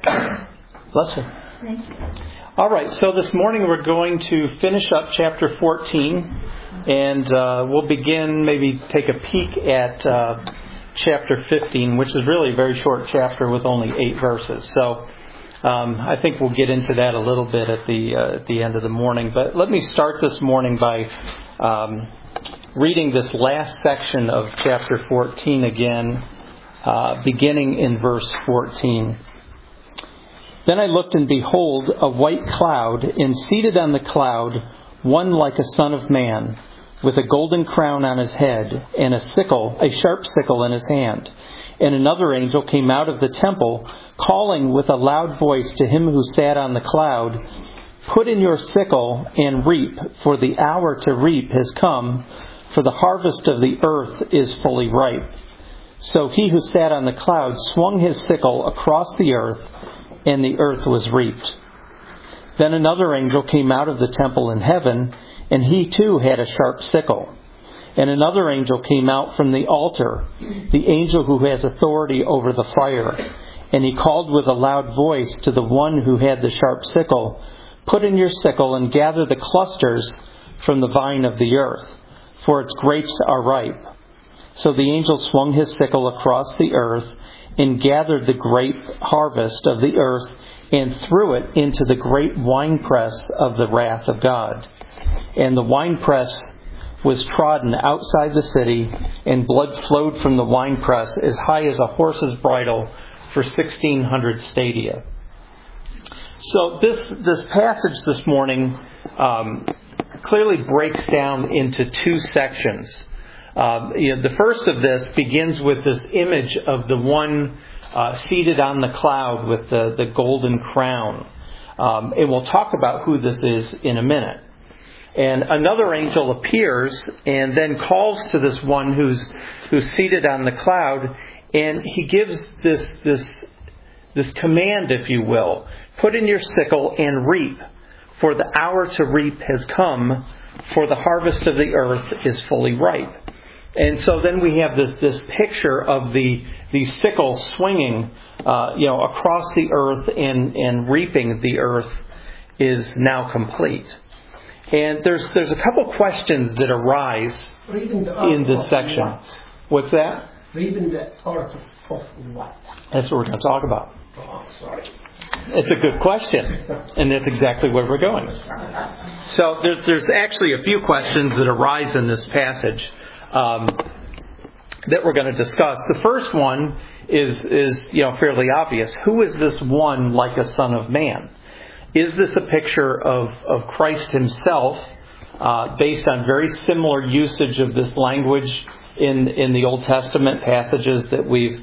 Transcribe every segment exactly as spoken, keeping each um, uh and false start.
Bless you. All right, so this morning we're going to finish up chapter fourteen, and uh, we'll begin, maybe take a peek at uh, chapter fifteen, which is really a very short chapter with only eight verses. So um, I think we'll get into that a little bit at the uh, at the end of the morning. But let me start this morning by um, reading this last section of chapter fourteen again, uh, beginning in verse fourteen. Then I looked, and behold, a white cloud, and seated on the cloud, one like a son of man, with a golden crown on his head, and a sickle, a sharp sickle in his hand. And another angel came out of the temple, calling with a loud voice to him who sat on the cloud, "Put in your sickle and reap, for the hour to reap has come, for the harvest of the earth is fully ripe." So he who sat on the cloud swung his sickle across the earth, and the earth was reaped. Then another angel came out of the temple in heaven, and he too had a sharp sickle. And another angel came out from the altar, the angel who has authority over the fire. And he called with a loud voice to the one who had the sharp sickle, "Put in your sickle and gather the clusters from the vine of the earth, for its grapes are ripe." So the angel swung his sickle across the earth, and gathered the grape harvest of the earth, and threw it into the great winepress of the wrath of God. And the winepress was trodden outside the city, and blood flowed from the winepress as high as a horse's bridle for sixteen hundred stadia. So this this passage this morning um, clearly breaks down into two sections. Uh, you know, the first of this begins with this image of the one uh, seated on the cloud with the, the golden crown. Um, and we'll talk about who this is in a minute. And another angel appears and then calls to this one who's who's seated on the cloud, and he gives this this this command, if you will: "Put in your sickle and reap, for the hour to reap has come, for the harvest of the earth is fully ripe." And so then we have this this picture of the the sickle swinging, uh, you know, across the earth, and and reaping the earth is now complete. And there's there's a couple questions that arise in this section. What's that? Reaping the earth of what? That's what we're going to talk about. Oh, sorry. It's a good question, and that's exactly where we're going. So there's there's actually a few questions that arise in this passage Um, that we're going to discuss. The first one is, is you know, fairly obvious. Who is this one like a son of man? Is this a picture of, of Christ himself, uh, based on very similar usage of this language in in the Old Testament passages that we've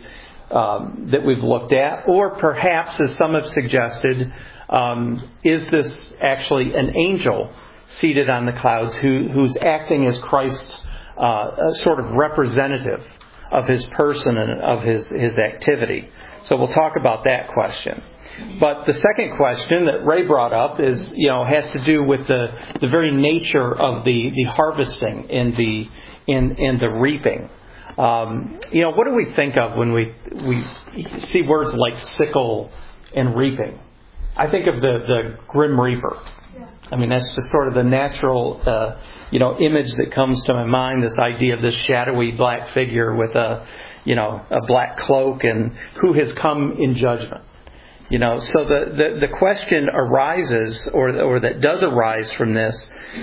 um, that we've looked at? Or perhaps, as some have suggested, um, is this actually an angel seated on the clouds who who's acting as Christ's Uh, a sort of representative of his person and of his, his activity? So we'll talk about that question. But the second question that Ray brought up is, you know, has to do with the, the very nature of the, the harvesting and the and, and the reaping. Um, you know, what do we think of when we we see words like sickle and reaping? I think of the, the Grim Reaper. I mean, that's just sort of the natural, uh, you know, image that comes to my mind. This idea of this shadowy black figure with a, you know, a black cloak, and who has come in judgment. You know, so the, the, the question arises, or or that does arise from this,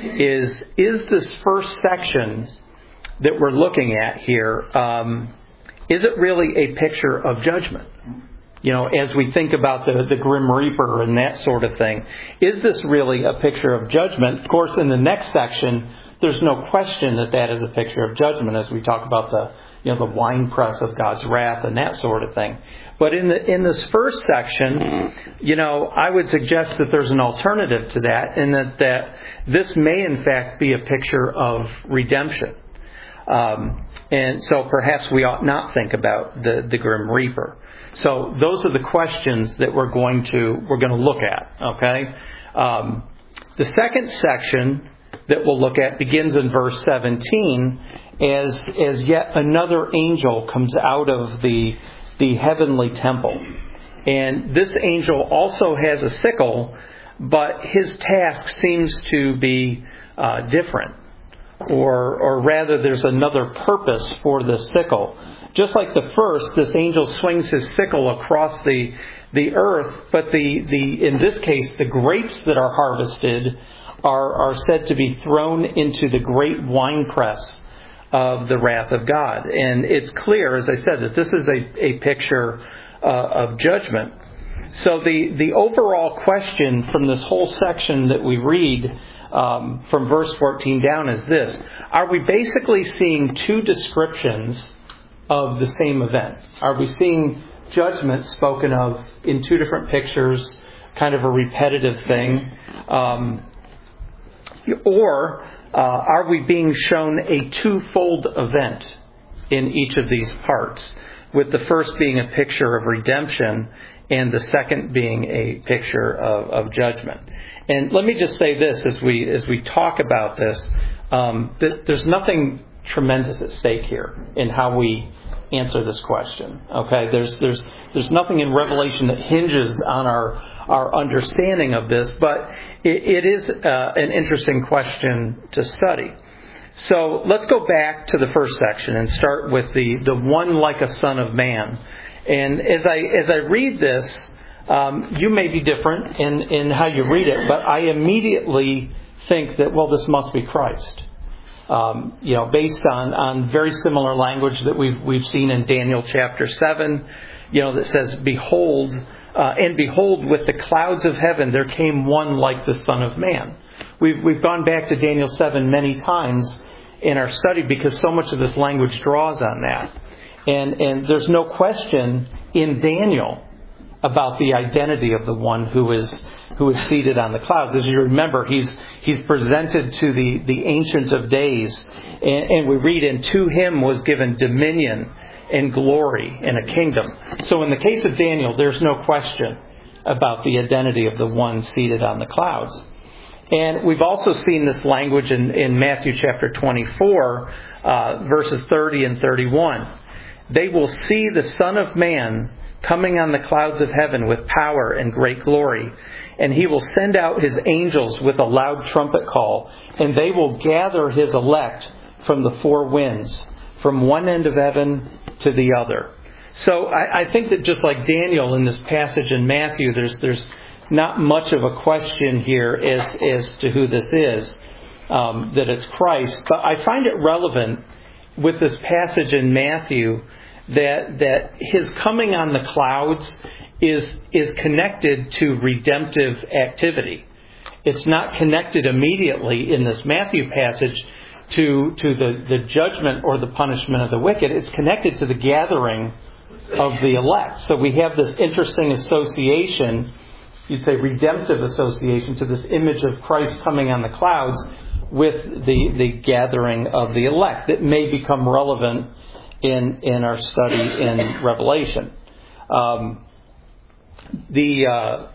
is is this first section that we're looking at here, um, is it really a picture of judgment? You know, as we think about the, the Grim Reaper and that sort of thing, is this really a picture of judgment? Of course, in the next section, there's no question that that is a picture of judgment, as we talk about the, you know, the winepress of God's wrath and that sort of thing. But in the in this first section, you know, I would suggest that there's an alternative to that, and that, that this may in fact be a picture of redemption. Um, and so perhaps we ought not think about the, the Grim Reaper. So those are the questions that we're going to we're going to look at. Okay, um, the second section that we'll look at begins in verse seventeen, as as yet another angel comes out of the the heavenly temple, And this angel also has a sickle, but his task seems to be uh, different. Or, or rather, there's another purpose for the sickle. Just like the first, this angel swings his sickle across the the earth, but the, the in this case, the grapes that are harvested are, are said to be thrown into the great winepress of the wrath of God. And it's clear, as I said, that this is a, a picture uh, of judgment. So the, the overall question from this whole section that we read um, from verse fourteen down is this. Are we basically seeing two descriptions of the same event? Are we seeing judgment spoken of in two different pictures, kind of a repetitive thing? Um, or uh, are we being shown a twofold event in each of these parts, with the first being a picture of redemption and the second being a picture of, of judgment? And let me just say this as we as we talk about this, um, th- there's nothing tremendous at stake here in how we answer this question. Okay, there's there's there's nothing in Revelation that hinges on our our understanding of this, but it, it is uh, an interesting question to study. So let's go back to the first section and start with the the one like a son of man. And as I as I read this, um, you may be different in in how you read it, but I immediately think that, well, this must be Christ. Um, you know, based on, on very similar language that we've we've seen in Daniel chapter seven, you know, that says, "Behold, uh, and behold, with the clouds of heaven there came one like the Son of Man." We've we've gone back to Daniel seven many times in our study because so much of this language draws on that, and and there's no question in Daniel about the identity of the one who is who is seated on the clouds. As you remember, he's he's presented to the, the Ancient of Days, and, and we read, "And to him was given dominion and glory and a kingdom." So in the case of Daniel, there's no question about the identity of the one seated on the clouds. And we've also seen this language in, in Matthew chapter twenty-four, uh, verses thirty and thirty-one. "They will see the Son of Man coming on the clouds of heaven with power and great glory. And he will send out his angels with a loud trumpet call, and they will gather his elect from the four winds, from one end of heaven to the other." So I, I think that just like Daniel in this passage in Matthew, there's there's not much of a question here as, as to who this is, um, that it's Christ. But I find it relevant with this passage in Matthew that that his coming on the clouds is is connected to redemptive activity. It's not connected immediately in this Matthew passage to to the, the judgment or the punishment of the wicked. It's connected to the gathering of the elect. So we have this interesting association, you'd say redemptive association, to this image of Christ coming on the clouds with the, the gathering of the elect that may become relevant in in our study in Revelation. Um, the, uh,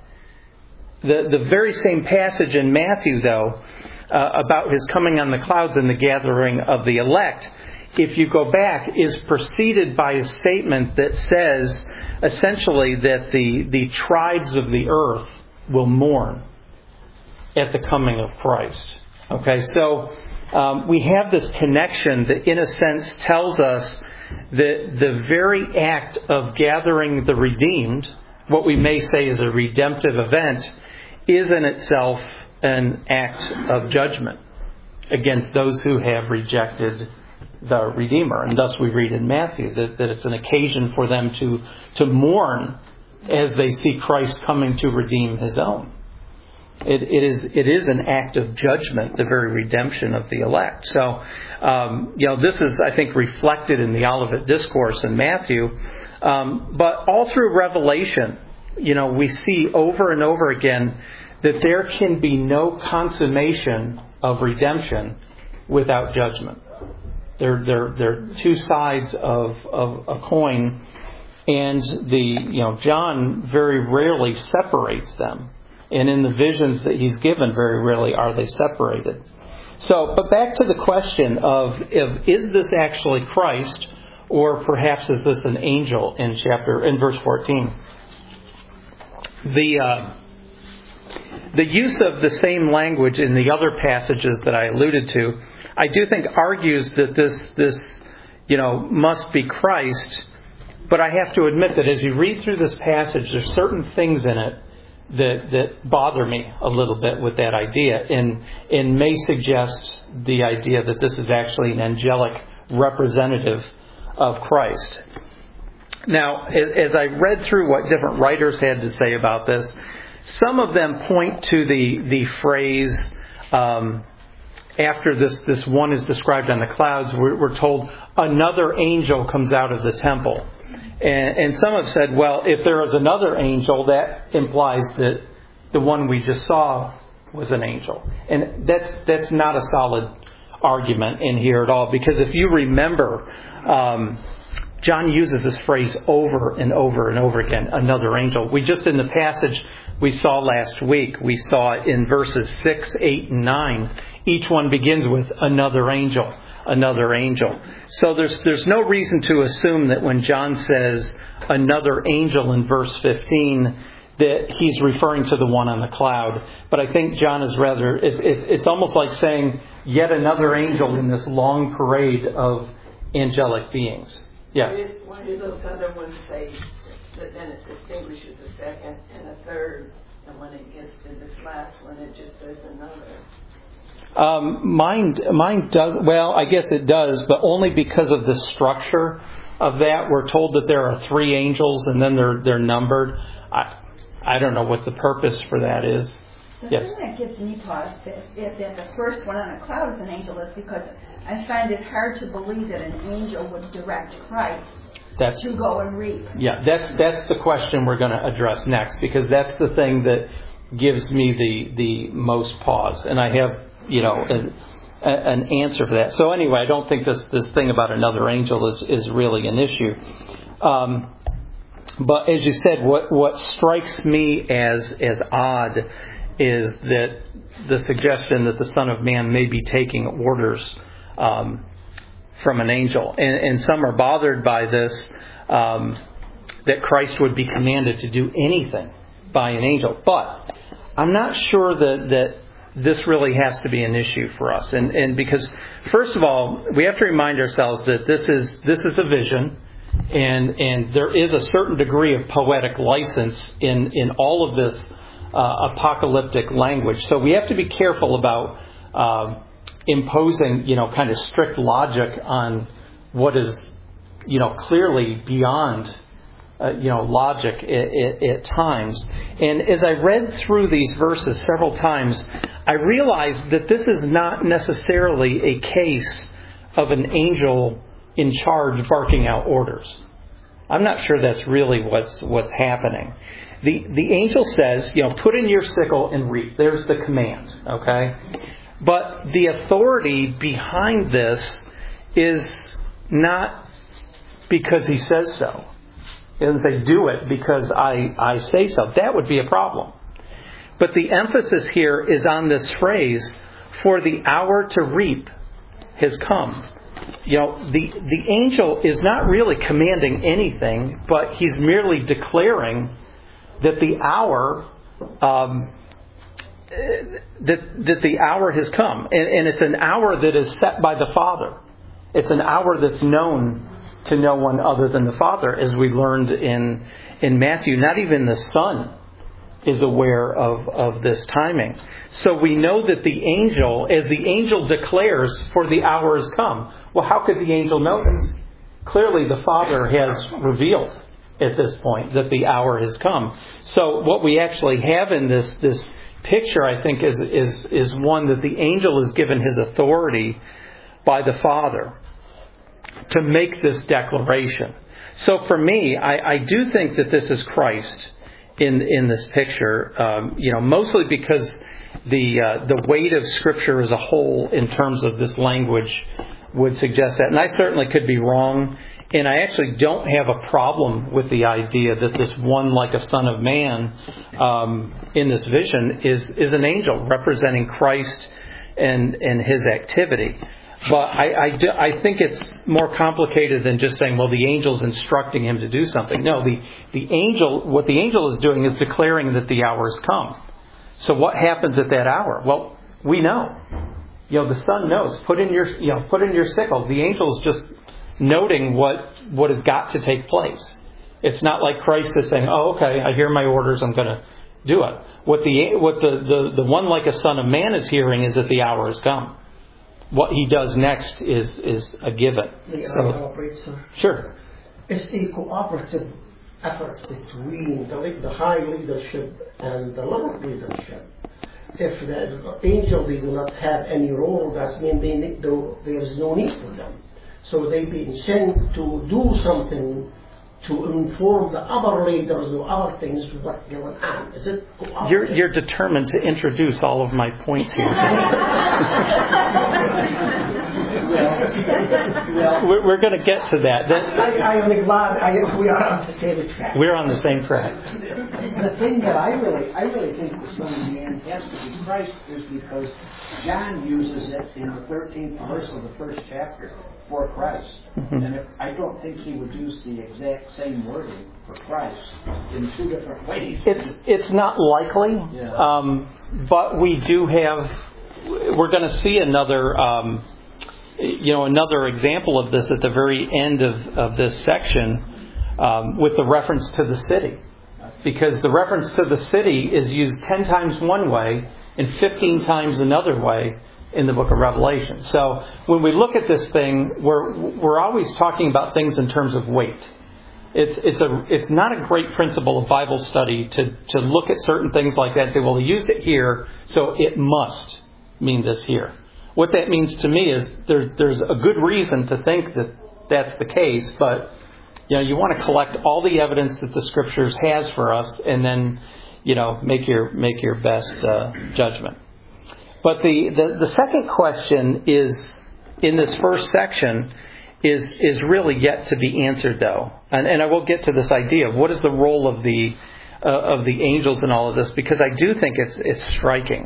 the the very same passage in Matthew, though, uh, about his coming on the clouds and the gathering of the elect, if you go back, is preceded by a statement that says essentially that the the tribes of the earth will mourn at the coming of Christ. Okay, so um, we have this connection that in a sense tells us that the very act of gathering the redeemed, what we may say is a redemptive event, is in itself an act of judgment against those who have rejected the Redeemer. And thus we read in Matthew that, that it's an occasion for them to, to mourn as they see Christ coming to redeem his own. It, it is it is an act of judgment, the very redemption of the elect. So, um, you know, this is, I think, reflected in the Olivet Discourse in Matthew. Um, but all through Revelation, you know, we see over and over again that there can be no consummation of redemption without judgment. They're, they're, they're two sides of, of a coin, and the, you know, John very rarely separates them. And in the visions that he's given, very rarely are they separated. So, but back to the question of, of is this actually Christ, or perhaps is this an angel in chapter in verse fourteen? the uh, the use of the same language in the other passages that I alluded to, I do think argues that this this you know must be Christ. But I have to admit that as you read through this passage, there's certain things in it that that bother me a little bit with that idea, and and may suggest the idea that this is actually an angelic representative of Christ. Now, as I read through what different writers had to say about this, some of them point to the the phrase um, after this this one is described on the clouds, we're, we're told another angel comes out of the temple. And, and some have said, well, if there is another angel, that implies that the one we just saw was an angel. And that's that's not a solid argument in here at all. Because if you remember, um, John uses this phrase over and over and over again, another angel. We just in the passage we saw last week, we saw it in verses six, eight, and nine. Each one begins with another angel. Another angel. So there's there's no reason to assume that when John says another angel in verse fifteen that he's referring to the one on the cloud. But I think John is rather, it's, it's, it's almost like saying yet another angel in this long parade of angelic beings. Yes? Why do those other ones say that then it distinguishes a second and a third, and when it gets to this last one it just says another? Um, mine, mine does, well, I guess it does, but only because of the structure of that. We're told that there are three angels and then they're they're numbered. I I don't know what the purpose for that is. The yes. thing that gives me pause that if that the first one on the cloud is an angel is because I find it hard to believe that an angel would direct Christ that's, to go and reap. Yeah, that's that's the question we're going to address next, because that's the thing that gives me the the most pause, and I have. You know, an, an answer for that. So anyway, I don't think this, this thing about another angel is, is really an issue. Um, but as you said, what, what strikes me as as odd is that the suggestion that the Son of Man may be taking orders um, from an angel. And, and some are bothered by this, um, that Christ would be commanded to do anything by an angel. But I'm not sure that that this really has to be an issue for us. And, and because, first of all, we have to remind ourselves that this is this is a vision, and and there is a certain degree of poetic license in, in all of this uh, apocalyptic language. So we have to be careful about uh, imposing, you know, kind of strict logic on what is, you know, clearly beyond Uh, you know, logic at, at, at times. And as I read through these verses several times, I realized that this is not necessarily a case of an angel in charge barking out orders. I'm not sure that's really what's what's happening. The the angel says, you know, put in your sickle and reap. There's the command, okay? But the authority behind this is not because he says so. It doesn't say do it because I, I say so. That would be a problem. But the emphasis here is on this phrase, for the hour to reap has come. You know, the, the angel is not really commanding anything, but he's merely declaring that the hour um, that that the hour has come. And, and it's an hour that is set by the Father. It's an hour that's known to no one other than the Father, as we learned in in Matthew. Not even the Son is aware of, of this timing. So we know that the angel, as the angel declares, for the hour has come. Well, how could the angel know this? Clearly the Father has revealed at this point that the hour has come. So what we actually have in this this picture, I think, is is is one that the angel is given his authority by the Father to make this declaration. So for me, I, I do think that this is Christ in in this picture. Um, you know, mostly because the uh, the weight of Scripture as a whole, in terms of this language, would suggest that. And I certainly could be wrong. And I actually don't have a problem with the idea that this one, like a Son of Man, um, in this vision is is an angel representing Christ and and his activity. But I, I, do, I think it's more complicated than just saying, well, the angel's instructing him to do something. No, the, the angel, what the angel is doing is declaring that the hour has come. So what happens at that hour? Well, we know. You know, the Son knows. Put in your, you know, put in your sickle. The angel's just noting what, what has got to take place. It's not like Christ is saying, oh, okay, I hear my orders, I'm going to do it. What the, what the, the, the one like a Son of Man is hearing is that the hour has come. What he does next is is a given. The so, operator. Sure. It's a cooperative effort between the, the high leadership and the lower leadership. If the angel they do not have any role, that means they need, there is no need for them. So they be sent to do something to inform the other leaders or other things what's going on. Is it you're, you're determined to introduce all of my points here. well, we're we're going to get to that. that I, I am glad I, we are on the same track. We're on the same track. The thing that I really, I really think the Son of Man has to be Christ is because John uses it in the thirteenth verse of the first chapter for Christ. Mm-hmm. And if, I don't think he would use the exact same wording for Christ in two different ways. It's it's not likely, yeah. um, but we do have. We're going to see another, um, you know, another example of this at the very end of, of this section um, with the reference to the city, because the reference to the city is used ten times one way and fifteen times another way in the book of Revelation. So when we look at this thing, we're we're always talking about things in terms of weight. It's it's a it's not a great principle of Bible study to to look at certain things like that and say, well, he used it here, so it must mean this here. What that means to me is there there's a good reason to think that that's the case, but you know you want to collect all the evidence that the Scriptures has for us, and then you know make your make your best uh, judgment. But the, the, the second question is, in this first section, is is really yet to be answered, though. And, and I will get to this idea of what is the role of the uh, of the angels in all of this, because I do think it's it's striking.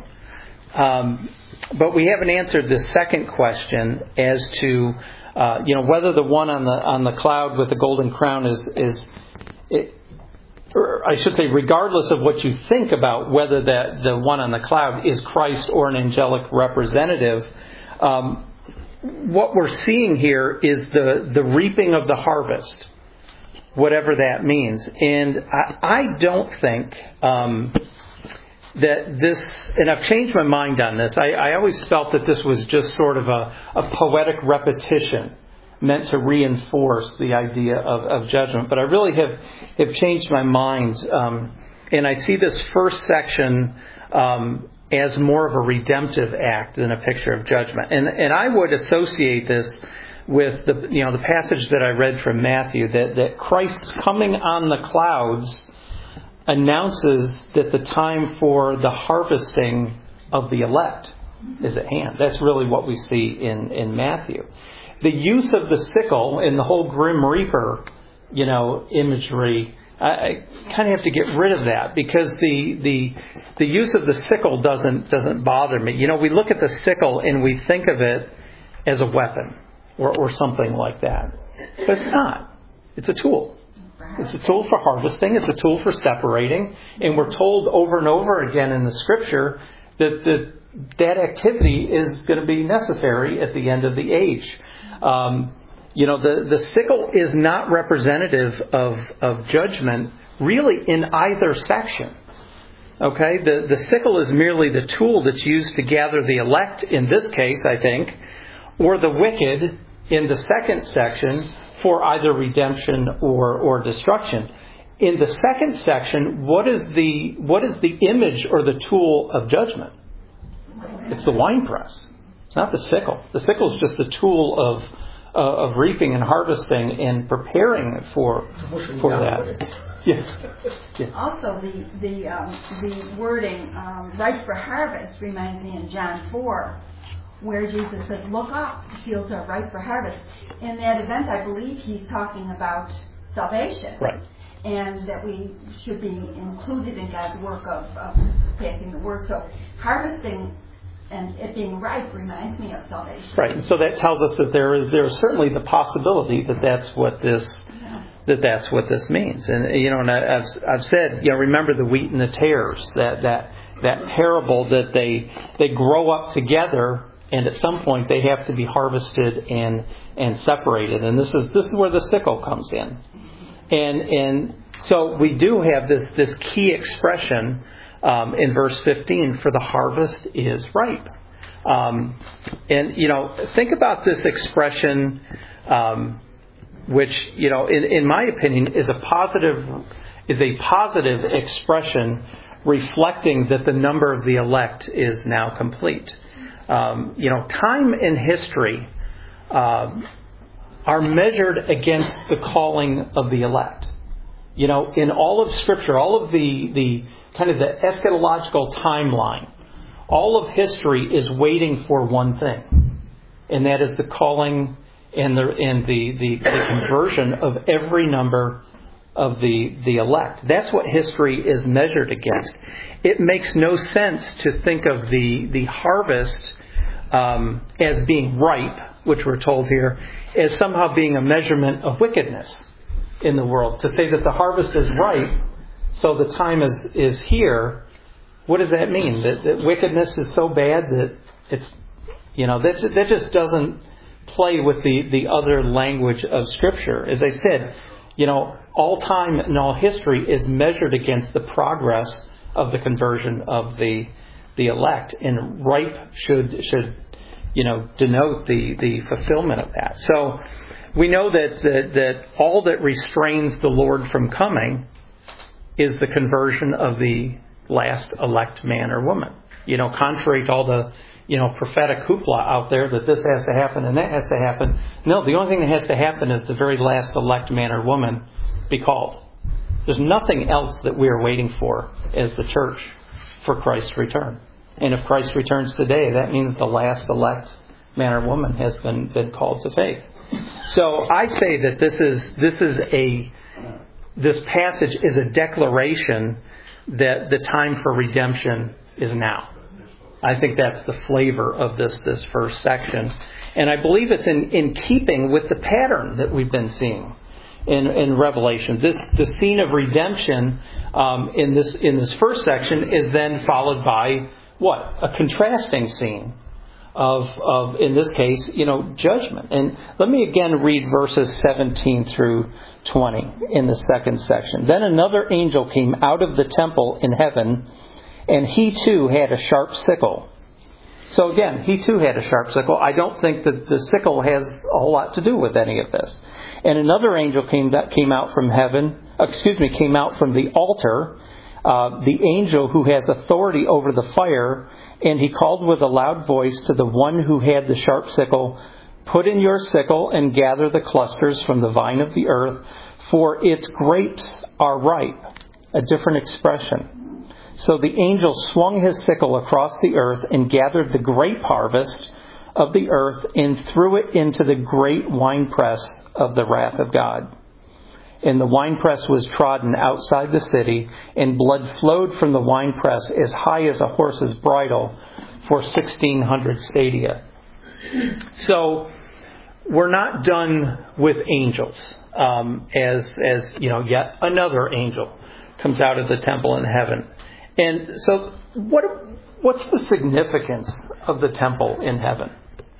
Um, but we haven't answered the second question as to uh, you know whether the one on the on the cloud with the golden crown is is. It, Or I should say, regardless of what you think about whether that the one on the cloud is Christ or an angelic representative, um, what we're seeing here is the, the reaping of the harvest, whatever that means. And I, I don't think um, that this, and I've changed my mind on this, I, I always felt that this was just sort of a, a poetic repetition meant to reinforce the idea of, of judgment. But I really have, have changed my mind. Um, and I see this first section um, as more of a redemptive act than a picture of judgment. And and I would associate this with the you know the passage that I read from Matthew, that, that Christ's coming on the clouds announces that the time for the harvesting of the elect is at hand. That's really what we see in, in Matthew. The use of the sickle in the whole Grim Reaper, you know, imagery, I, I kind of have to get rid of that, because the the the use of the sickle doesn't doesn't bother me. You know, we look at the sickle and we think of it as a weapon or, or something like that, but it's not. It's a tool. It's a tool for harvesting. It's a tool for separating, and we're told over and over again in the Scripture that that that activity is going to be necessary at the end of the age. Um, you know, the, the sickle is not representative of, of judgment really in either section. Okay? The, the sickle is merely the tool that's used to gather the elect, in this case, I think, or the wicked in the second section for either redemption or, or destruction. In the second section, what is the what is the image or the tool of judgment? It's the winepress. It's not the sickle. The sickle is just the tool of uh, of reaping and harvesting and preparing for for that. Yeah. yeah. Also, the the um, the wording um, "ripe for harvest" reminds me in John four, where Jesus says, "Look up, the fields are ripe for harvest." In that event, I believe he's talking about salvation. Right. And that we should be included in God's work of, of passing the word. So harvesting and it being ripe reminds me of salvation. Right, and so that tells us that there is there is certainly the possibility that that's what this Yeah. that that's what this means. And you know, and I, I've I've said, you know, remember the wheat and the tares, that that that parable that they they grow up together, and at some point they have to be harvested and and separated. And this is this is where the sickle comes in. And and so we do have this this key expression um, in verse fifteen, for the harvest is ripe. Um, and you know, think about this expression, um, which you know, in, in my opinion, is a positive is a positive expression reflecting that the number of the elect is now complete. Um, you know, time and history uh, are measured against the calling of the elect. You know, in all of Scripture, all of the, the kind of the eschatological timeline, all of history is waiting for one thing, and that is the calling and the and the, the, the conversion of every number of the, the elect. That's what history is measured against. It makes no sense to think of the, the harvest um, as being ripe, which we're told here, as somehow being a measurement of wickedness in the world. To say that the harvest is ripe, so the time is, is here, what does that mean? That, that wickedness is so bad that it's, you know, that, that just doesn't play with the, the other language of Scripture. As I said, you know, all time and all history is measured against the progress of the conversion of the the elect, and ripe should should you know denote the, the fulfillment of that. So we know that, that that all that restrains the Lord from coming is the conversion of the last elect man or woman. You know, contrary to all the you know prophetic hoopla out there that this has to happen and that has to happen. No, the only thing that has to happen is the very last elect man or woman be called. There's nothing else that we are waiting for as the church for Christ's return. And if Christ returns today, that means the last elect man or woman has been, been called to faith. So I say that this is this is a this passage is a declaration that the time for redemption is now. I think that's the flavor of this this first section. And I believe it's in, in keeping with the pattern that we've been seeing in, in Revelation. This the scene of redemption um, in this in this first section is then followed by what? A contrasting scene of of in this case, you know, judgment. And let me again read verses seventeen through twenty in the second section. Then another angel came out of the temple in heaven, and he too had a sharp sickle. So again, he too had a sharp sickle. I don't think that the sickle has a whole lot to do with any of this. And another angel came that came out from heaven, excuse me, came out from the altar, uh, the angel who has authority over the fire, and he called with a loud voice to the one who had the sharp sickle, "Put in your sickle and gather the clusters from the vine of the earth, for its grapes are ripe." A different expression. So the angel swung his sickle across the earth and gathered the grape harvest of the earth and threw it into the great winepress of the wrath of God. And the winepress was trodden outside the city, and blood flowed from the winepress as high as a horse's bridle for sixteen hundred stadia. So we're not done with angels, um, as as you know, yet another angel comes out of the temple in heaven. And so what what's the significance of the temple in heaven?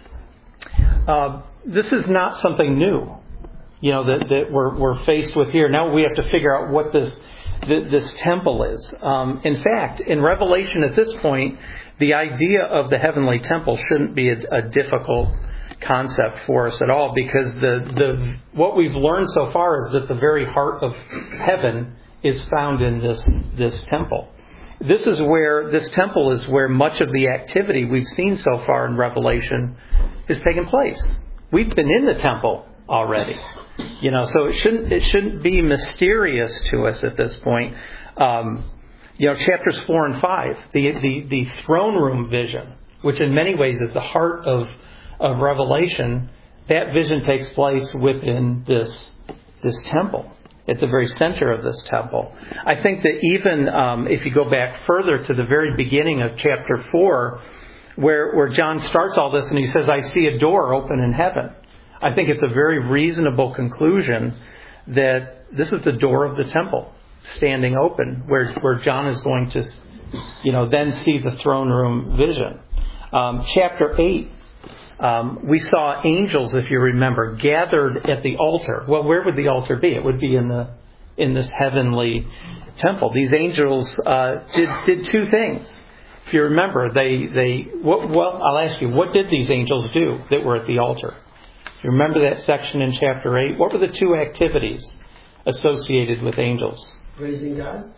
Uh, this is not something new, you know, that, that we're, we're faced with here. Now we have to figure out what this this temple is. Um, in fact, in Revelation at this point, the idea of the heavenly temple shouldn't be a, a difficult concept for us at all, because the, the what we've learned so far is that the very heart of heaven is found in this this temple. This is where, this temple is where much of the activity we've seen so far in Revelation has taken place. We've been in the temple already. You know, so it shouldn't, it shouldn't be mysterious to us at this point. Um, you know, chapters four and five, the, the, the throne room vision, which in many ways is the heart of, of Revelation, that vision takes place within this, this temple, at the very center of this temple. I think that even um, if you go back further to the very beginning of chapter four, where, where John starts all this and he says, I see a door open in heaven. I think it's a very reasonable conclusion that this is the door of the temple standing open, where, where John is going to, you know, then see the throne room vision. Um, chapter eight, um, we saw angels, if you remember, gathered at the altar. Well, where would the altar be? It would be in the in this heavenly temple. These angels uh, did did two things. If you remember, they they what, well, I'll ask you, what did these angels do that were at the altar? If you remember that section in chapter eight, what were the two activities associated with angels? Praising God.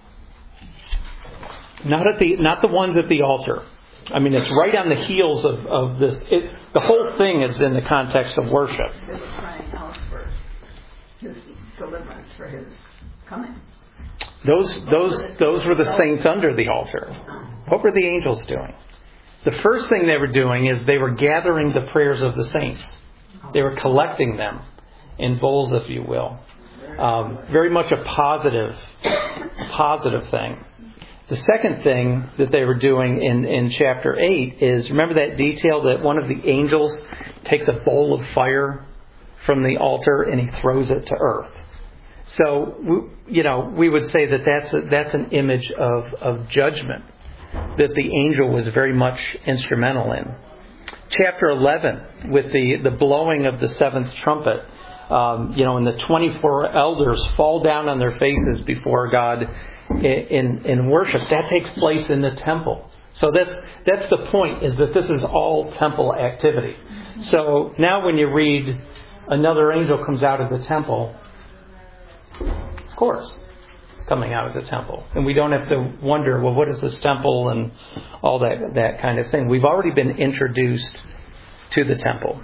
Not at the not the ones at the altar. I mean, it's right on the heels of, of this. It, the whole thing is in the context of worship. They were crying out for his deliverance, for his coming. Those those those were the saints under the altar. What were the angels doing? The first thing they were doing is they were gathering the prayers of the saints. They were collecting them in bowls, if you will. Um, very much a positive, positive thing. The second thing that they were doing in, in chapter eight is, remember that detail that one of the angels takes a bowl of fire from the altar and he throws it to earth. So, you know, we would say that that's, a, that's an image of, of judgment that the angel was very much instrumental in. Chapter eleven, with the, the blowing of the seventh trumpet, um, you know, and the twenty-four elders fall down on their faces before God in, in, in worship. That takes place in the temple. So that's that's the point, is that this is all temple activity. So now when you read another angel comes out of the temple, of course, coming out of the temple. And we don't have to wonder, well, what is this temple and all that, that kind of thing. We've already been introduced to the temple.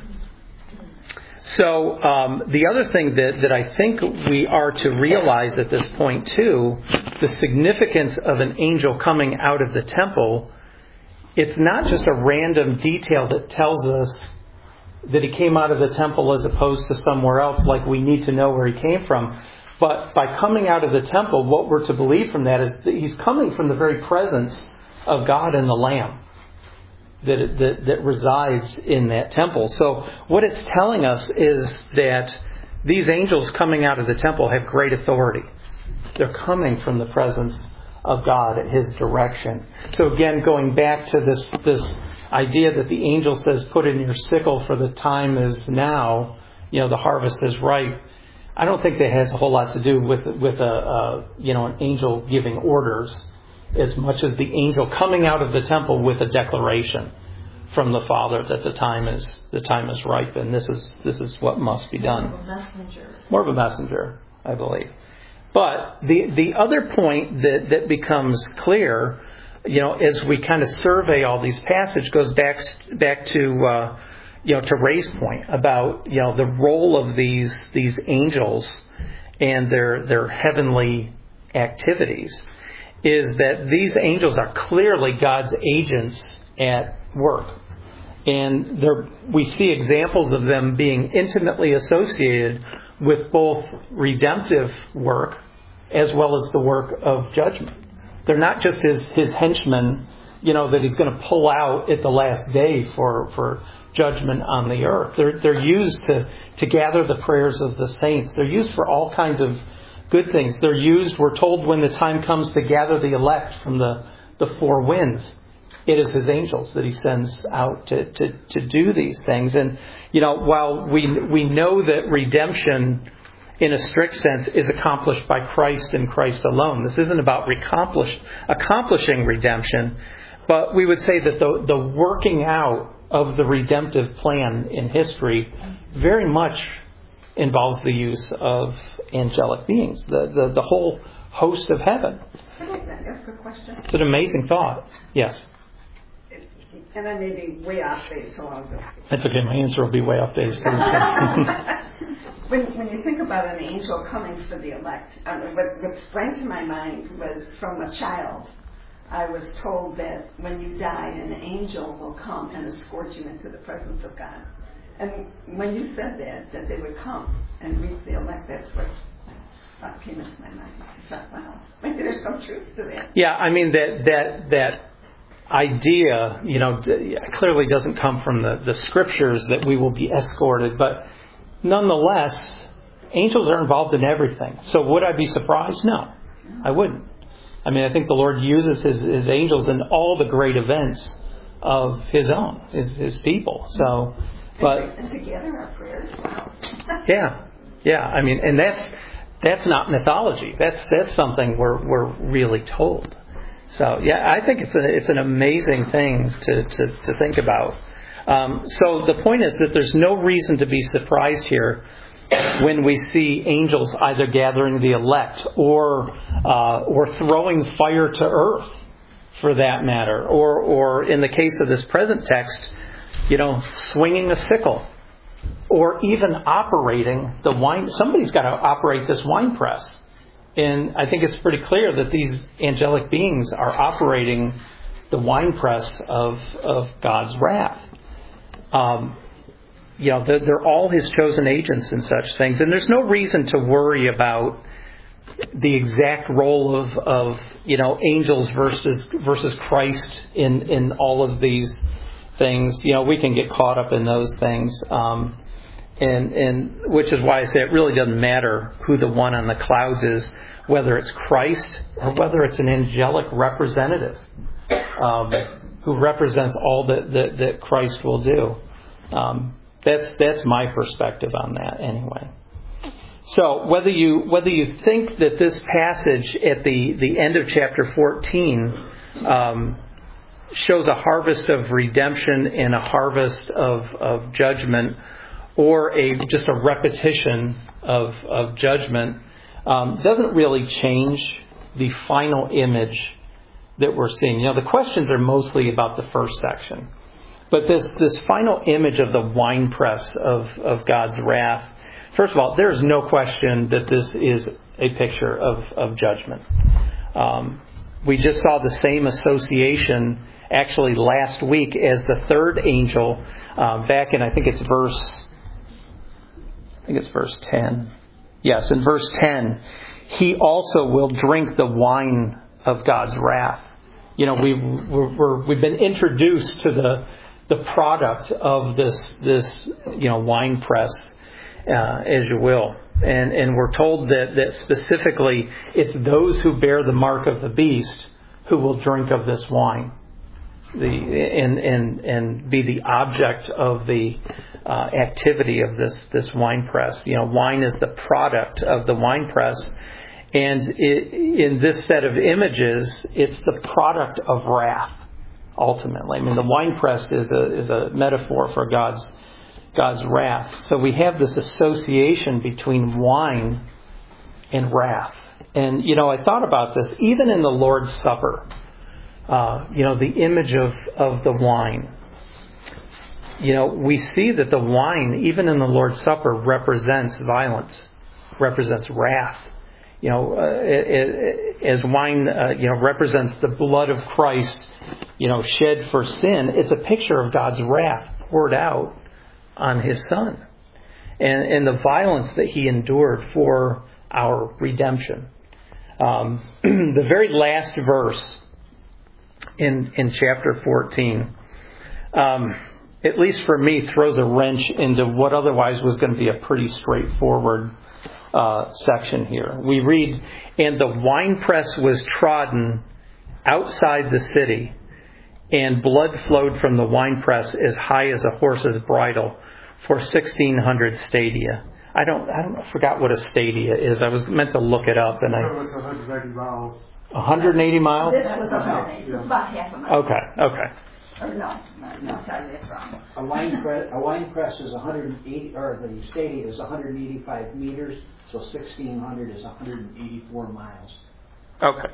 So um, the other thing that, that I think we are to realize at this point too, the significance of an angel coming out of the temple, it's not just a random detail that tells us that he came out of the temple as opposed to somewhere else, like we need to know where he came from. But by coming out of the temple, what we're to believe from that is that he's coming from the very presence of God and the Lamb that, that, that resides in that temple. So what it's telling us is that these angels coming out of the temple have great authority. They're coming from the presence of God at his direction. So again, going back to this, this idea that the angel says, put in your sickle for the time is now, you know, the harvest is ripe. I don't think that has a whole lot to do with with a, a you know an angel giving orders, as much as the angel coming out of the temple with a declaration from the Father that the time is the time is ripe and this is this is what must be done. More of a messenger. More of a messenger, I believe. But the the other point that that becomes clear, you know, as we kind of survey all these passages, goes back back to. Uh, You know, to Ray's point about, you know, the role of these these angels and their their heavenly activities, is that these angels are clearly God's agents at work, and there we see examples of them being intimately associated with both redemptive work as well as the work of judgment. They're not just his his henchmen, you know, that he's going to pull out at the last day for for. judgment on the earth. They're they're used to, to gather the prayers of the saints. They're used for all kinds of good things. They're used, we're told, when the time comes to gather the elect from the, the four winds. It is his angels that he sends out to, to, to do these things. And, you know, while we we know that redemption in a strict sense is accomplished by Christ and Christ alone. This isn't about accomplish, accomplishing redemption, but we would say that the, the working out of the redemptive plan in history very much involves the use of angelic beings, the, the, the whole host of heaven. Can I ask a question? It's an amazing thought. Yes. And I may be way off base, so I'll go. That's okay. My answer will be way off base. when, when you think about an angel coming for the elect, um, what, what sprang to my mind was from a child. I was told that when you die, an angel will come and escort you into the presence of God. And when you said that, that they would come and reach the elect, that's what uh, came into my mind. I thought, wow, maybe there's some truth to that. Yeah, I mean that that that idea, you know, clearly doesn't come from the, the scriptures that we will be escorted, but nonetheless, angels are involved in everything. So would I be surprised? No, I wouldn't. I mean, I think the Lord uses his, his angels in all the great events of his own, his, his people. So, but and together our prayers. Wow. yeah, yeah. I mean, and that's that's not mythology. That's that's something we're we're really told. So yeah, I think it's a, it's an amazing thing to to, to think about. Um, so the point is that there's no reason to be surprised here when we see angels either gathering the elect or uh, or throwing fire to earth, for that matter, or or in the case of this present text, you know, swinging a sickle, or even operating the wine. Somebody's got to operate this wine press, and I think it's pretty clear that these angelic beings are operating the wine press of of God's wrath. Um, You know, they're, they're all his chosen agents and such things. And there's no reason to worry about the exact role of, of you know, angels versus versus Christ in, in all of these things. You know, we can get caught up in those things. Um, and, and which is why I say it really doesn't matter who the one on the clouds is, whether it's Christ or whether it's an angelic representative um, who represents all that, that, that Christ will do. Um That's that's my perspective on that anyway. So whether you whether you think that this passage at the, the end of chapter fourteen um, shows a harvest of redemption and a harvest of, of judgment, or a just a repetition of of judgment, um, doesn't really change the final image that we're seeing. You know, the questions are mostly about the first section. But this, this final image of the winepress of, of God's wrath, first of all, there is no question that this is a picture of, of judgment. Um, we just saw the same association actually last week as the third angel uh, back in, I think it's verse, I think it's verse ten. Yes, in verse ten, he also will drink the wine of God's wrath. You know, we we're, we're, we've been introduced to the the product of this, this you know, wine press, uh, as you will. And and we're told that, that specifically it's those who bear the mark of the beast who will drink of this wine, the and and, and be the object of the uh, activity of this, this wine press. You know, wine is the product of the wine press. And it, in this set of images, it's the product of wrath. Ultimately, I mean, the winepress is a is a metaphor for God's God's wrath. So we have this association between wine and wrath. And you know, I thought about this even in the Lord's Supper. Uh, you know, the image of of the wine. You know, we see that the wine, even in the Lord's Supper, represents violence, represents wrath. You know, uh, it, it, as wine, uh, you know, represents the blood of Christ, you know, shed for sin. It's a picture of God's wrath poured out on his Son, and, and the violence that he endured for our redemption. Um, the very last verse in in chapter fourteen, um, at least for me, throws a wrench into what otherwise was going to be a pretty straightforward Uh, section here. We read, and the winepress was trodden outside the city, and blood flowed from the winepress as high as a horse's bridle for sixteen hundred stadia. I don't, I don't, I forgot what a stadia is. I was meant to look it up, and I. It was one hundred eighty miles. one hundred eighty miles? This was one hundred eighty. It's about half a mile. Okay, okay. Or no, no, no, sorry, that's wrong. A wine press, a wine press is one hundred eighty, or the stadia is one hundred eighty-five meters, so sixteen hundred is one hundred eighty-four miles. Okay.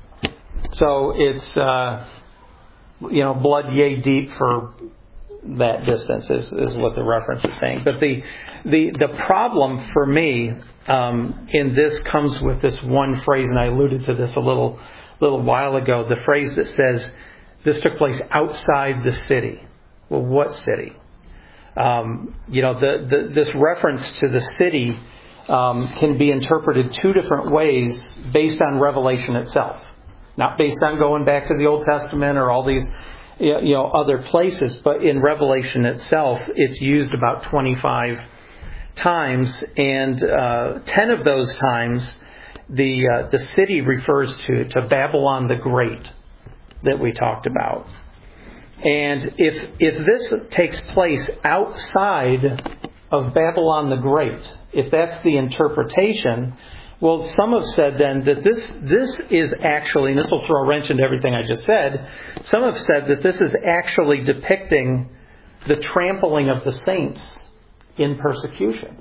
So it's, uh, you know, blood yea deep for that distance is, is what the reference is saying. But the the the problem for me um, in this comes with this one phrase, and I alluded to this a little little while ago. The phrase that says this took place outside the city. Well, what city? Um, you know, the, the this reference to the city um, can be interpreted two different ways based on Revelation itself. not based on going back to the Old Testament or all these you know other places, but in Revelation itself, it's used about twenty-five times, and uh, ten of those times the uh, the city refers to to Babylon the Great that we talked about. And if if this takes place outside of Babylon the Great, if that's the interpretation, well, some have said then that this this is actually, and this will throw a wrench into everything I just said, some have said that this is actually depicting the trampling of the saints in persecution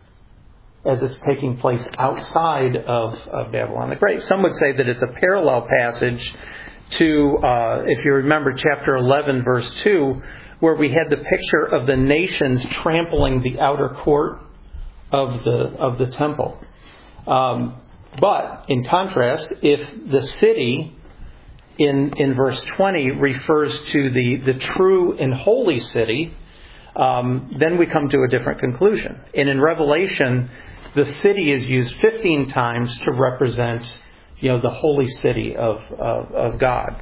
as it's taking place outside of, of Babylon the Great. Some would say that it's a parallel passage to, uh, if you remember, chapter eleven, verse two, where we had the picture of the nations trampling the outer court of the of the temple. Um, but in contrast, if the city in in verse twenty refers to the, the true and holy city, um, then we come to a different conclusion. And in Revelation, the city is used fifteen times to represent, you know, the holy city of of, of God.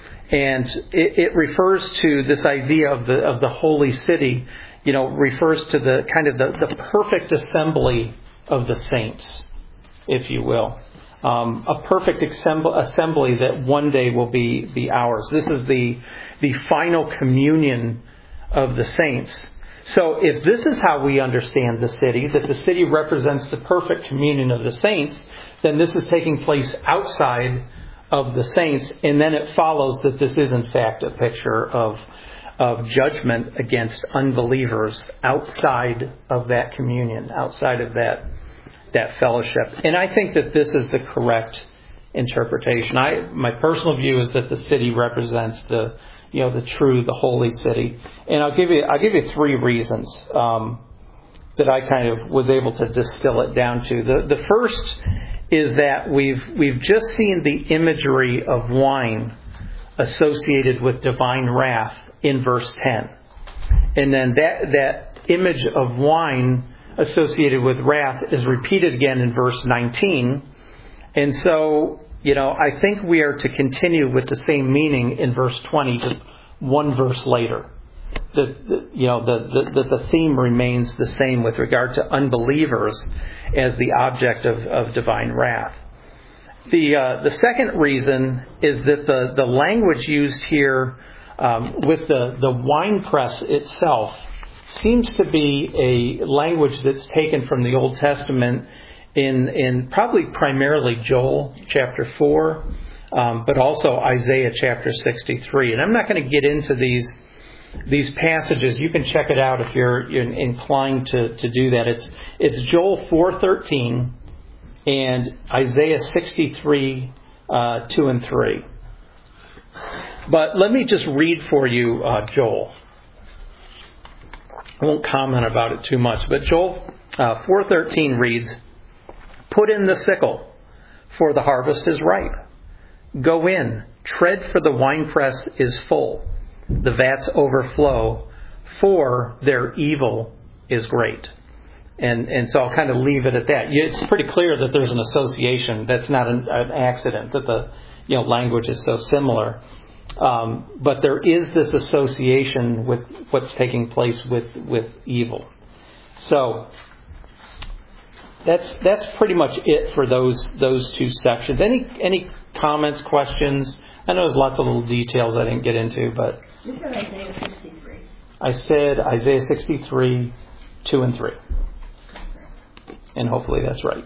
And it, it refers to this idea of the of the holy city, you know, refers to the kind of the, the perfect assembly of the saints, if you will. Um, a perfect assembly that one day will be, be ours. This is the the final communion of the saints. So if this is how we understand the city, that the city represents the perfect communion of the saints, then this is taking place outside of the saints, and then it follows that this is in fact a picture of of judgment against unbelievers outside of that communion, outside of that that fellowship. And I think that this is the correct interpretation. I my personal view is that the city represents the you know the true, the holy city. And I'll give you I'll give you three reasons um, that I kind of was able to distill it down to. The the first is that we've we've just seen the imagery of wine associated with divine wrath in verse ten. And then that that image of wine associated with wrath is repeated again in verse nineteen. And so, you know, I think we are to continue with the same meaning in verse twenty, just one verse later. The, the you know the, the the theme remains the same with regard to unbelievers as the object of, of divine wrath. The uh, the second reason is that the, the language used here um, with the, the winepress itself seems to be a language that's taken from the Old Testament in in probably primarily Joel chapter four, um, but also Isaiah chapter sixty-three. And I'm not going to get into these these passages. You can check it out if you're inclined to, to do that. It's it's Joel four thirteen and Isaiah sixty-three uh, two and three. But let me just read for you uh, Joel. I won't comment about it too much, but Joel uh, four thirteen reads, "Put in the sickle, for the harvest is ripe. Go in, tread, for the winepress is full. The vats overflow, for their evil is great." And and so I'll kind of leave it at that. It's pretty clear that there's an association. That's not an, an accident that the you know language is so similar. Um, but there is this association with what's taking place with, with evil. So that's that's pretty much it for those those two sections. Any any comments, questions? I know there's lots of little details I didn't get into, but You said Isaiah sixty-three. I said Isaiah sixty-three, two and three. And hopefully that's right.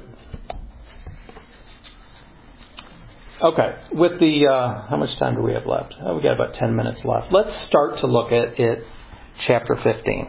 Okay, with the, uh, how much time do we have left? Oh, we've got about ten minutes left. Let's start to look at it, chapter fifteen.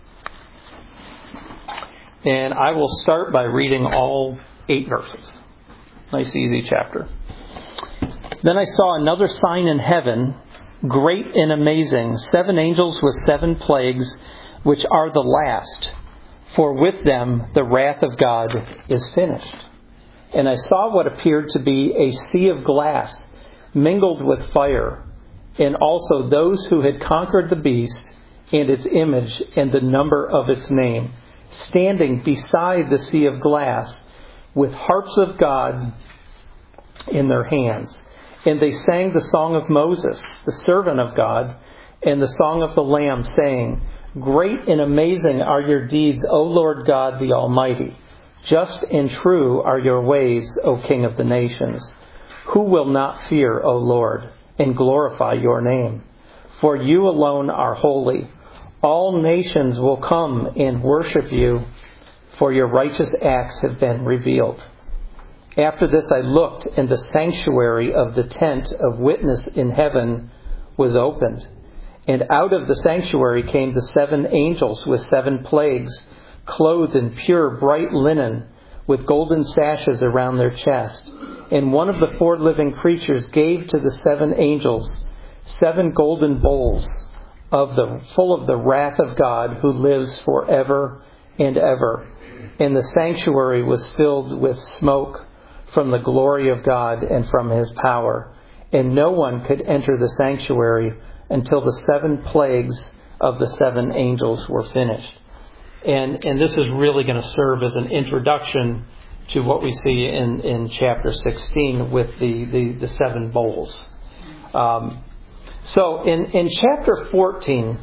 And I will start by reading all eight verses. Nice, easy chapter. "Then I saw another sign in heaven, great and amazing, seven angels with seven plagues, which are the last. For with them the wrath of God is finished. And I saw what appeared to be a sea of glass, mingled with fire, and also those who had conquered the beast and its image and the number of its name, standing beside the sea of glass, with harps of God in their hands. And they sang the song of Moses, the servant of God, and the song of the Lamb, saying, Great and amazing are your deeds, O Lord God the Almighty. Just and true are your ways, O King of the nations. Who will not fear, O Lord, and glorify your name? For you alone are holy. All nations will come and worship you, for your righteous acts have been revealed. After this I looked, and the sanctuary of the tent of witness in heaven was opened. And out of the sanctuary came the seven angels with seven plagues, clothed in pure bright linen, with golden sashes around their chest. And one of the four living creatures gave to the seven angels seven golden bowls of the full of the wrath of God, who lives forever and ever. And the sanctuary was filled with smoke from the glory of God and from his power. And no one could enter the sanctuary until the seven plagues of the seven angels were finished. And and this is really going to serve as an introduction to what we see in, in chapter sixteen with the, the, the seven bowls. Um, so in, in chapter fourteen,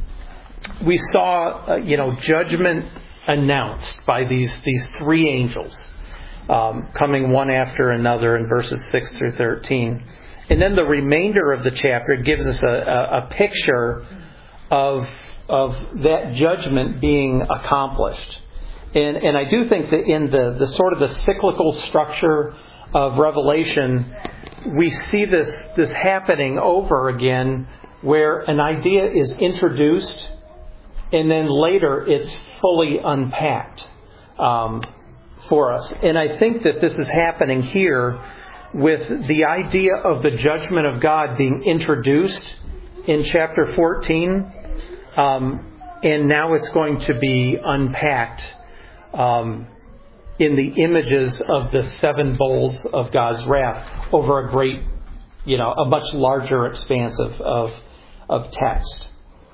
we saw uh, you know judgment announced by these these three angels, um, coming one after another in verses six through thirteen. And then the remainder of the chapter gives us a, a, a picture of of that judgment being accomplished. And and I do think that in the, the sort of the cyclical structure of Revelation, we see this this happening over again, where an idea is introduced and then later it's fully unpacked um, for us. And I think that this is happening here with the idea of the judgment of God being introduced in chapter fourteen. Um, and now it's going to be unpacked um, in the images of the seven bowls of God's wrath over a great, you know, a much larger expanse of, of, of text.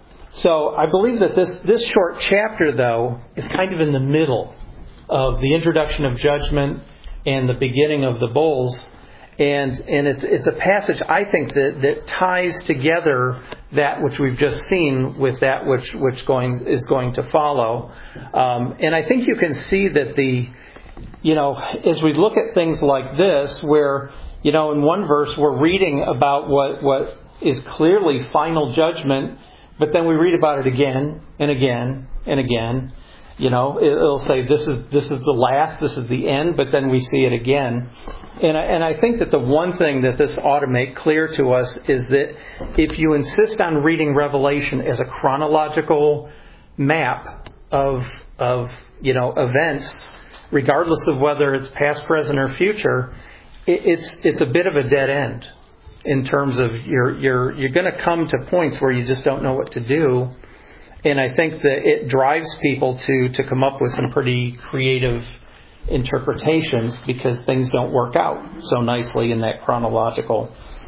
So I believe that this, this short chapter, though, is kind of in the middle of the introduction of judgment and the beginning of the bowls. And and it's it's a passage, I think, that, that ties together that which we've just seen with that which which going is going to follow. Um, and I think you can see that the, you know, as we look at things like this, where, you know, in one verse we're reading about what, what is clearly final judgment, but then we read about it again and again and again. You know, it'll say this is this is the last, this is the end, but then we see it again. And I, and I think that the one thing that this ought to make clear to us is that if you insist on reading Revelation as a chronological map of of you know events, regardless of whether it's past, present, or future, it, it's it's a bit of a dead end in terms of you're you're you're going to come to points where you just don't know what to do. And I think that it drives people to, to come up with some pretty creative interpretations because things don't work out so nicely in that chronological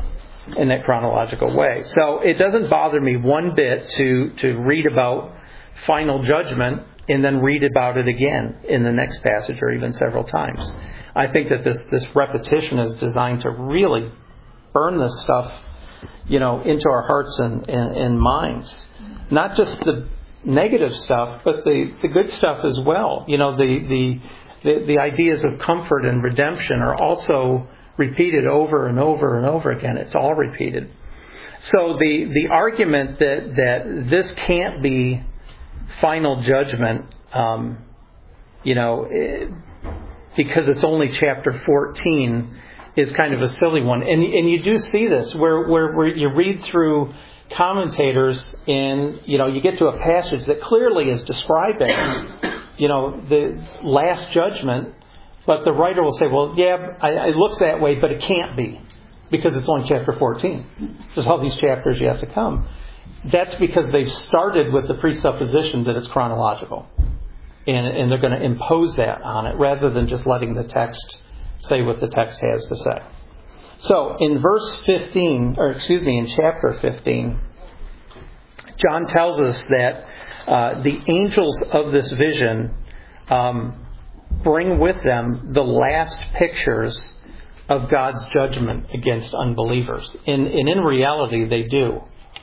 in that chronological way. So it doesn't bother me one bit to, to read about final judgment and then read about it again in the next passage or even several times. I think that this, this repetition is designed to really burn this stuff, you know, into our hearts and, and, and minds. Not just the negative stuff, but the, the good stuff as well. You know, the, the the the ideas of comfort and redemption are also repeated over and over and over again. It's all repeated. So the, the argument that, that this can't be final judgment, um, you know, it, because it's only chapter fourteen, is kind of a silly one. And and you do see this where where, where you read through commentators and, you know, you get to a passage that clearly is describing, you know, the last judgment, but the writer will say, well, yeah, it looks that way, but it can't be because it's only chapter fourteen. There's all these chapters you have to come. That's because they've started with the presupposition that it's chronological. And, and they're going to impose that on it rather than just letting the text say what the text has to say. So in verse fifteen, or excuse me, in chapter fifteen, John tells us that uh, the angels of this vision um, bring with them the last pictures of God's judgment against unbelievers. And, and in reality, they do.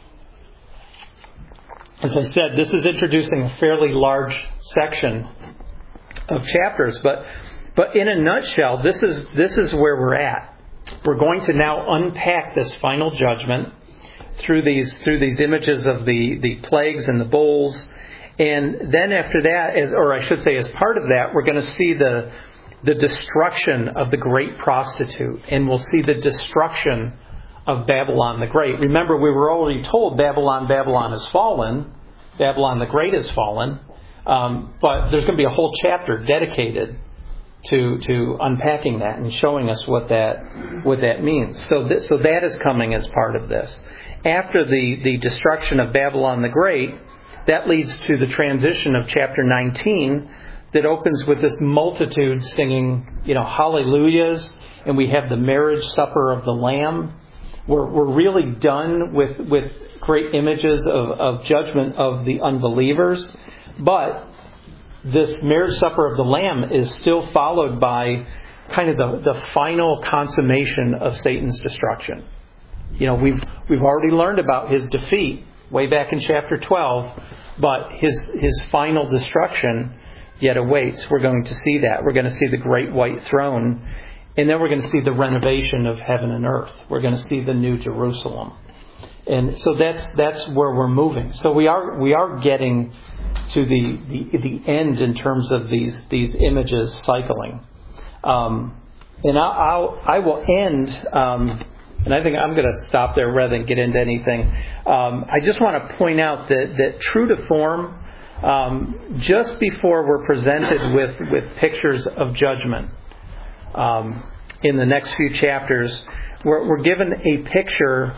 As I said, this is introducing a fairly large section of chapters, but but in a nutshell, this is this is where we're at. We're going to now unpack this final judgment through these through these images of the, the plagues and the bowls. And then after that, as or I should say as part of that, we're going to see the the destruction of the great prostitute, and we'll see the destruction of Babylon the Great. Remember, we were already told Babylon, Babylon has fallen. Babylon the Great has fallen. Um, but there's going to be a whole chapter dedicated to to unpacking that and showing us what that what that means. So th- so that is coming as part of this. After the, the destruction of Babylon the Great, that leads to the transition of chapter nineteen that opens with this multitude singing, you know, hallelujahs, and we have the marriage supper of the Lamb. We're, we're really done with, with great images of, of judgment of the unbelievers. But this marriage supper of the Lamb is still followed by kind of the, the final consummation of Satan's destruction. You know, we've we've already learned about his defeat way back in chapter twelve, but his his final destruction yet awaits. We're going to see that. We're going to see the great white throne. And then we're going to see the renovation of heaven and earth. We're going to see the new Jerusalem. And so that's that's where we're moving. So we are we are getting to the the, the end in terms of these these images cycling. Um, and I'll, I'll I will end. Um, and I think I'm going to stop there rather than get into anything. Um, I just want to point out that that true to form, um, just before we're presented with with pictures of judgment. Um, in the next few chapters, we're, we're given a picture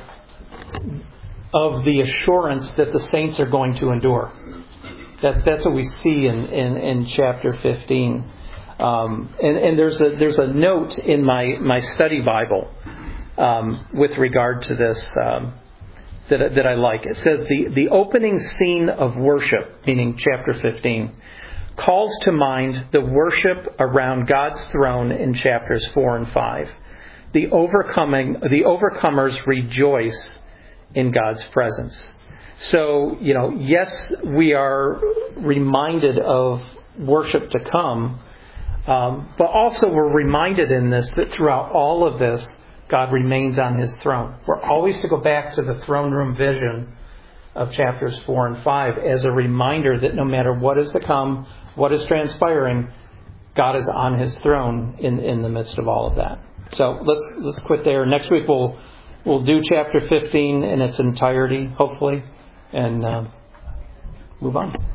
of the assurance that the saints are going to endure. That, that's what we see in, in, in chapter fifteen. Um, and, and there's a there's a note in my, my study Bible um, with regard to this um, that that I like. It says the the opening scene of worship, meaning chapter fifteen, calls to mind the worship around God's throne in chapters four and five. The overcoming, the overcomers rejoice in God's presence. So, you know, yes, we are reminded of worship to come, um, but also we're reminded in this that throughout all of this, God remains on his throne. We're always to go back to the throne room vision of chapters four and five as a reminder that no matter what is to come, what is transpiring, God is on his throne in, in the midst of all of that. So let's let's quit there. Next week we'll we'll do chapter fifteen in its entirety, hopefully, and uh, move on.